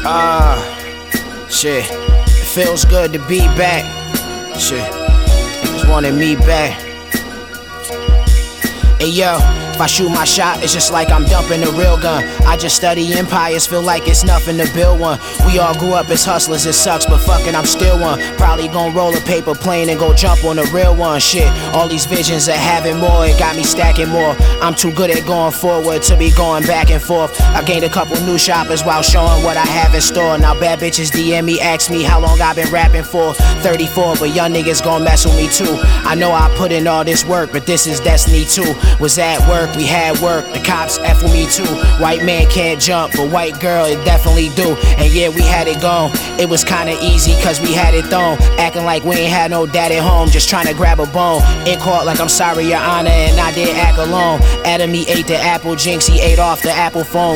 Shit, it feels good to be back. Shit, just wanted me back. Hey yo, if I shoot my shot, it's just like I'm dumping a real gun. I just study empires, feel like it's nothing to build one. We all grew up as hustlers, it sucks, but fucking I'm still one. Probably gon' roll a paper plane and go jump on a real one. Shit, all these visions of having more, it got me stacking more. I'm too good at going forward to be going back and forth. I gained a couple new shoppers while showing what I have in store. Now bad bitches DM me, ask me how long I've been rapping for. 34, but young niggas gon' mess with me too. I know I put in all this work, but this is destiny too. Was at work, we had work, the cops F with me too. White man can't jump, but white girl it definitely do. And yeah, we had it gone. It was kinda easy cause we had it thrown. Acting like we ain't had no dad at home, just trying to grab a bone. In court like I'm sorry your honor and I did act alone. Adam he ate the apple, Jinx he ate off the Apple phone.